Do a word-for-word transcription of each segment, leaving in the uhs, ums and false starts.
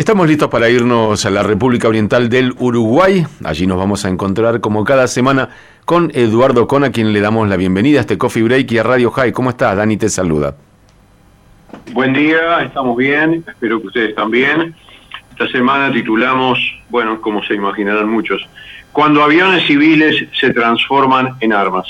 Estamos listos para irnos a la República Oriental del Uruguay. Allí nos vamos a encontrar como cada semana con Eduardo Con, a quien le damos la bienvenida a este Coffee Break y a Radio High. ¿Cómo estás? Dani te saluda. Buen día, estamos bien, espero que ustedes también. Esta semana titulamos, bueno, como se imaginarán muchos, Cuando aviones civiles se transforman en armas.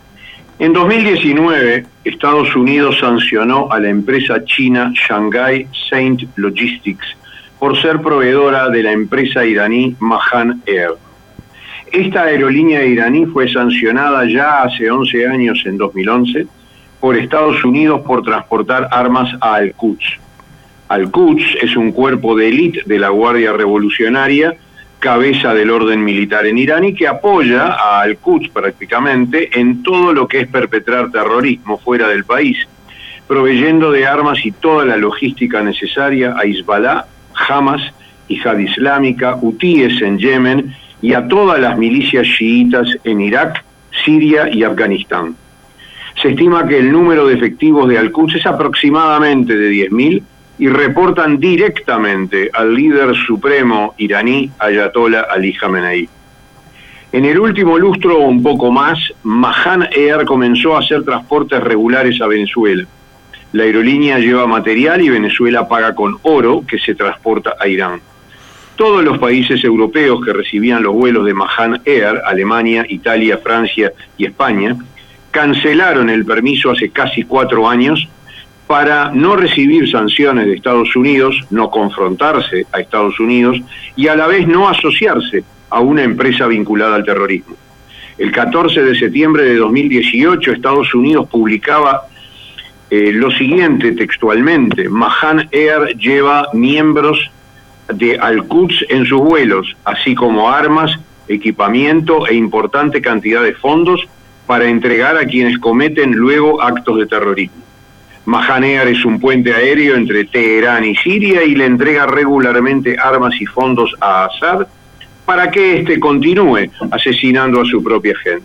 En dos mil diecinueve, Estados Unidos sancionó a la empresa china Shanghai Saint Logistics por ser proveedora de la empresa iraní Mahan Air. Esta aerolínea iraní fue sancionada ya hace once años, en dos mil once, por Estados Unidos por transportar armas a Al-Quds. Al-Quds es un cuerpo de élite de la Guardia Revolucionaria, cabeza del orden militar en Irán, y que apoya a Al-Quds prácticamente en todo lo que es perpetrar terrorismo fuera del país, proveyendo de armas y toda la logística necesaria a Hezbollah, Hamas, Yihad Islámica, hutíes en Yemen y a todas las milicias chiitas en Irak, Siria y Afganistán. Se estima que el número de efectivos de Al-Quds es aproximadamente de diez mil y reportan directamente al líder supremo iraní Ayatollah Ali Khamenei. En el último lustro o un poco más, Mahan Air comenzó a hacer transportes regulares a Venezuela. La aerolínea lleva material y Venezuela paga con oro que se transporta a Irán. Todos los países europeos que recibían los vuelos de Mahan Air, Alemania, Italia, Francia y España, cancelaron el permiso hace casi cuatro años para no recibir sanciones de Estados Unidos, no confrontarse a Estados Unidos y a la vez no asociarse a una empresa vinculada al terrorismo. El catorce de septiembre de dos mil dieciocho, Estados Unidos publicaba eh, lo siguiente textualmente: Mahan Air lleva miembros de Al-Quds en sus vuelos, así como armas, equipamiento e importante cantidad de fondos para entregar a quienes cometen luego actos de terrorismo. Mahan Air es un puente aéreo entre Teherán y Siria y le entrega regularmente armas y fondos a Assad para que éste continúe asesinando a su propia gente.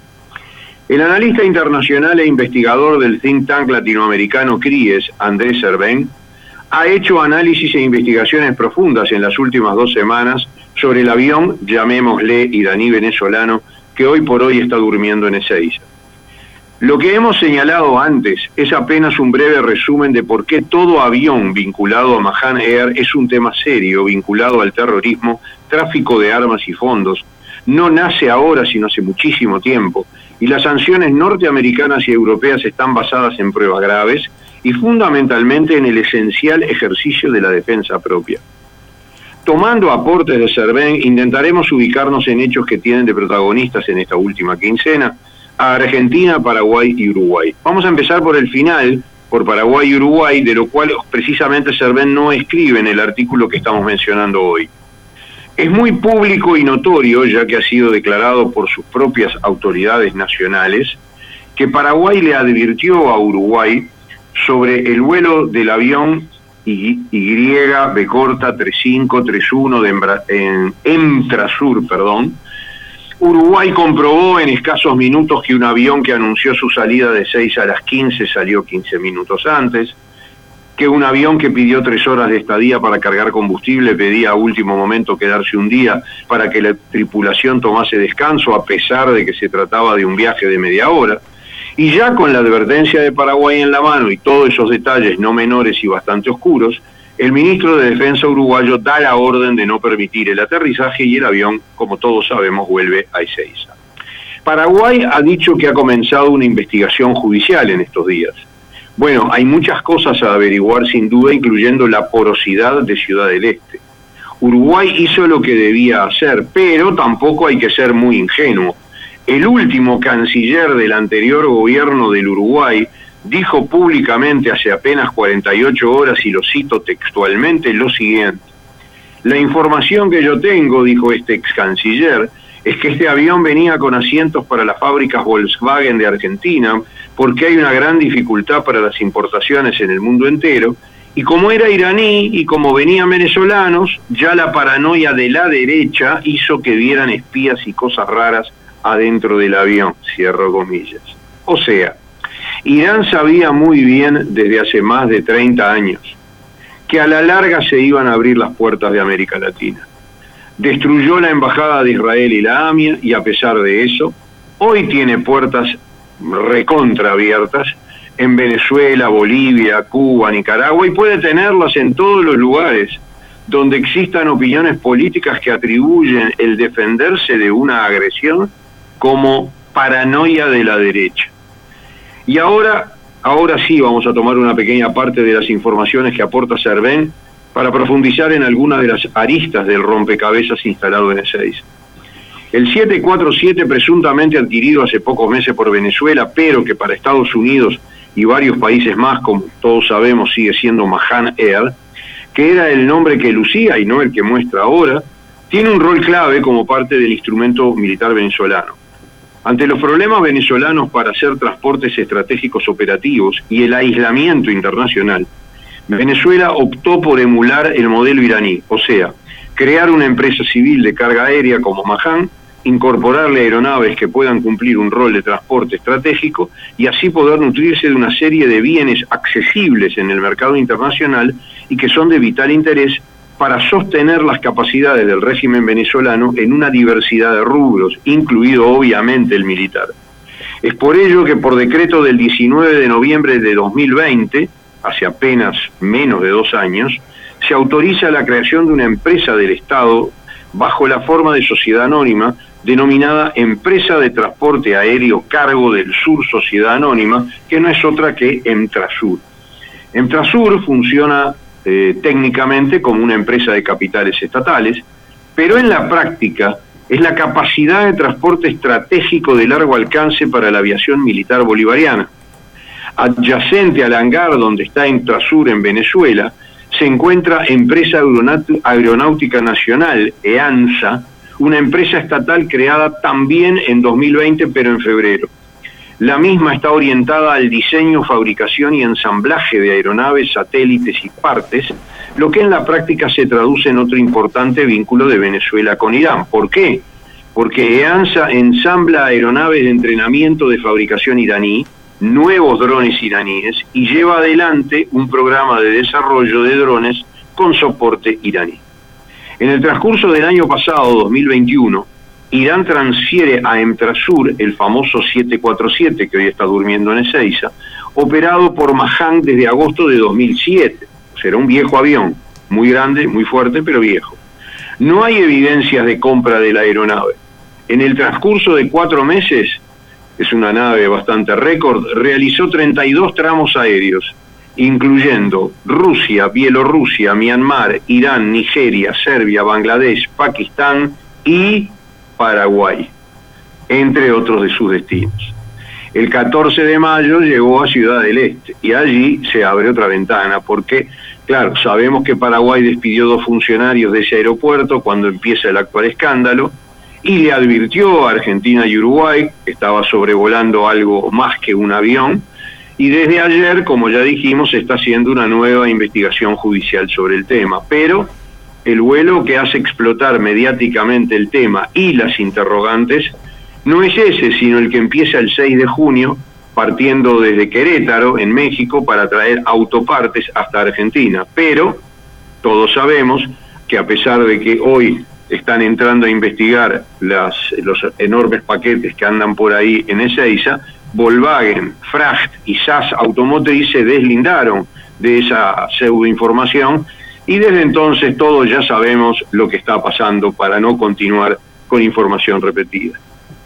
El analista internacional e investigador del think tank latinoamericano CRIES, Andrés Serben, ha hecho análisis e investigaciones profundas en las últimas dos semanas sobre el avión, llamémosle iraní venezolano, que hoy por hoy está durmiendo en Ezeiza. Lo que hemos señalado antes es apenas un breve resumen de por qué todo avión vinculado a Mahan Air es un tema serio, vinculado al terrorismo, tráfico de armas y fondos. No nace ahora, sino hace muchísimo tiempo, y las sanciones norteamericanas y europeas están basadas en pruebas graves y fundamentalmente en el esencial ejercicio de la defensa propia. Tomando aportes de Serben, intentaremos ubicarnos en hechos que tienen de protagonistas en esta última quincena a Argentina, Paraguay y Uruguay. Vamos a empezar por el final, por Paraguay y Uruguay, de lo cual precisamente Serben no escribe en el artículo que estamos mencionando hoy. Es muy público y notorio, ya que ha sido declarado por sus propias autoridades nacionales, que Paraguay le advirtió a Uruguay sobre el vuelo del avión Y B corta tres cinco tres uno de Embra, en Emtrasur, perdón. Uruguay comprobó en escasos minutos que un avión que anunció su salida de seis a las quince salió quince minutos antes, que un avión que pidió tres horas de estadía para cargar combustible pedía a último momento quedarse un día para que la tripulación tomase descanso, a pesar de que se trataba de un viaje de media hora. Y ya con la advertencia de Paraguay en la mano y todos esos detalles no menores y bastante oscuros, el ministro de Defensa uruguayo da la orden de no permitir el aterrizaje y el avión, como todos sabemos, vuelve a Ezeiza. Paraguay ha dicho que ha comenzado una investigación judicial en estos días. Bueno, hay muchas cosas a averiguar sin duda, incluyendo la porosidad de Ciudad del Este. Uruguay hizo lo que debía hacer, pero tampoco hay que ser muy ingenuo. El último canciller del anterior gobierno del Uruguay dijo públicamente hace apenas cuarenta y ocho horas, y lo cito textualmente, lo siguiente: la información que yo tengo, dijo este ex canciller, es que este avión venía con asientos para las fábricas Volkswagen de Argentina, porque hay una gran dificultad para las importaciones en el mundo entero, y como era iraní y como venían venezolanos, ya la paranoia de la derecha hizo que vieran espías y cosas raras adentro del avión, cierro comillas. O sea, Irán sabía muy bien desde hace más de treinta años que a la larga se iban a abrir las puertas de América Latina. Destruyó la embajada de Israel y la AMIA, y a pesar de eso, hoy tiene puertas recontra abiertas en Venezuela, Bolivia, Cuba, Nicaragua, y puede tenerlas en todos los lugares donde existan opiniones políticas que atribuyen el defenderse de una agresión como paranoia de la derecha. Y ahora, ahora sí vamos a tomar una pequeña parte de las informaciones que aporta Cerven para profundizar en algunas de las aristas del rompecabezas instalado en Ezeiza. El siete cuatro siete, presuntamente adquirido hace pocos meses por Venezuela, pero que para Estados Unidos y varios países más, como todos sabemos, sigue siendo Mahan Air, que era el nombre que lucía y no el que muestra ahora, tiene un rol clave como parte del instrumento militar venezolano. Ante los problemas venezolanos para hacer transportes estratégicos operativos y el aislamiento internacional, Venezuela optó por emular el modelo iraní, o sea, crear una empresa civil de carga aérea como Mahan, incorporarle aeronaves que puedan cumplir un rol de transporte estratégico y así poder nutrirse de una serie de bienes accesibles en el mercado internacional y que son de vital interés para sostener las capacidades del régimen venezolano en una diversidad de rubros, incluido obviamente el militar. Es por ello que por decreto del diecinueve de noviembre de dos mil veinte, hace apenas menos de dos años, se autoriza la creación de una empresa del Estado bajo la forma de sociedad anónima, denominada Empresa de Transporte Aéreo Cargo del Sur Sociedad Anónima, que no es otra que Emtrasur. Emtrasur funciona eh, técnicamente como una empresa de capitales estatales, pero en la práctica es la capacidad de transporte estratégico de largo alcance para la aviación militar bolivariana. Adyacente al hangar donde está Emtrasur en Venezuela, se encuentra Empresa Aeronáutica Nacional, EANSA, una empresa estatal creada también en dos mil veinte, pero en febrero. La misma está orientada al diseño, fabricación y ensamblaje de aeronaves, satélites y partes, lo que en la práctica se traduce en otro importante vínculo de Venezuela con Irán. ¿Por qué? Porque EANSA ensambla aeronaves de entrenamiento de fabricación iraní, nuevos drones iraníes, y lleva adelante un programa de desarrollo de drones con soporte iraní. En el transcurso del año pasado, dos mil veintiuno, Irán transfiere a Emtrasur el famoso siete cuatro siete, que hoy está durmiendo en Ezeiza, operado por Mahan desde agosto de dos mil siete. O sea, era un viejo avión, muy grande, muy fuerte, pero viejo. No hay evidencias de compra de la aeronave. En el transcurso de cuatro meses, es una nave bastante récord, realizó treinta y dos tramos aéreos, incluyendo Rusia, Bielorrusia, Myanmar, Irán, Nigeria, Serbia, Bangladesh, Pakistán y Paraguay, entre otros de sus destinos. El catorce de mayo llegó a Ciudad del Este y allí se abre otra ventana porque, claro, sabemos que Paraguay despidió dos funcionarios de ese aeropuerto cuando empieza el actual escándalo y le advirtió a Argentina y Uruguay que estaba sobrevolando algo más que un avión. Y desde ayer, como ya dijimos, se está haciendo una nueva investigación judicial sobre el tema. Pero el vuelo que hace explotar mediáticamente el tema y las interrogantes no es ese, sino el que empieza el seis de junio, partiendo desde Querétaro, en México, para traer autopartes hasta Argentina. Pero todos sabemos que a pesar de que hoy están entrando a investigar las, los enormes paquetes que andan por ahí en Ezeiza, Volkswagen, Fracht y S A S Automotriz se deslindaron de esa pseudoinformación y desde entonces todos ya sabemos lo que está pasando para no continuar con información repetida.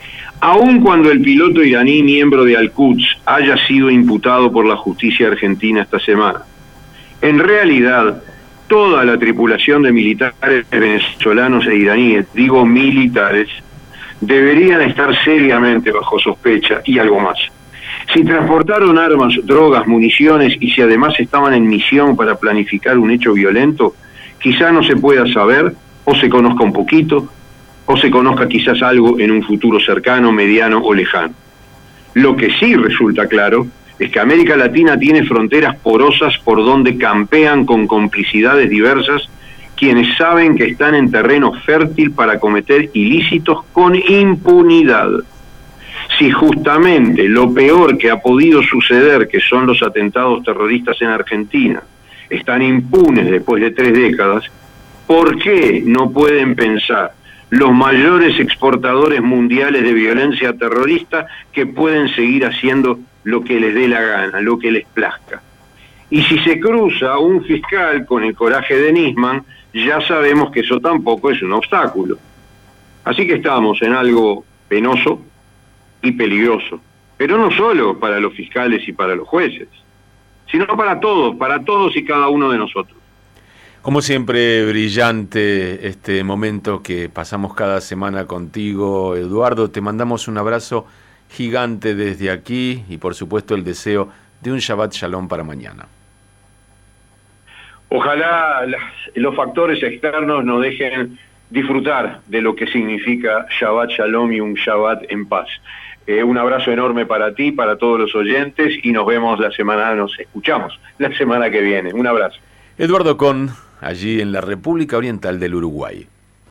Aun cuando el piloto iraní miembro de Al-Quds haya sido imputado por la justicia argentina esta semana, en realidad toda la tripulación de militares venezolanos e iraníes, digo militares, deberían estar seriamente bajo sospecha y algo más. Si transportaron armas, drogas, municiones y si además estaban en misión para planificar un hecho violento, quizá no se pueda saber o se conozca un poquito o se conozca quizás algo en un futuro cercano, mediano o lejano. Lo que sí resulta claro es que América Latina tiene fronteras porosas por donde campean con complicidades diversas quienes saben que están en terreno fértil para cometer ilícitos con impunidad. Si justamente lo peor que ha podido suceder, que son los atentados terroristas en Argentina, están impunes después de tres décadas, ¿por qué no pueden pensar los mayores exportadores mundiales de violencia terrorista que pueden seguir haciendo lo que les dé la gana, lo que les plazca? Y si se cruza un fiscal con el coraje de Nisman, ya sabemos que eso tampoco es un obstáculo. Así que estamos en algo penoso y peligroso, pero no solo para los fiscales y para los jueces, sino para todos, para todos y cada uno de nosotros. Como siempre, brillante este momento que pasamos cada semana contigo, Eduardo. Te mandamos un abrazo gigante desde aquí y por supuesto el deseo de un Shabbat Shalom para mañana. Ojalá las, los factores externos nos dejen disfrutar de lo que significa Shabbat Shalom y un Shabbat en paz. Eh, un abrazo enorme para ti, para todos los oyentes, y nos vemos la semana, nos escuchamos la semana que viene. Un abrazo. Eduardo Con, allí en la República Oriental del Uruguay.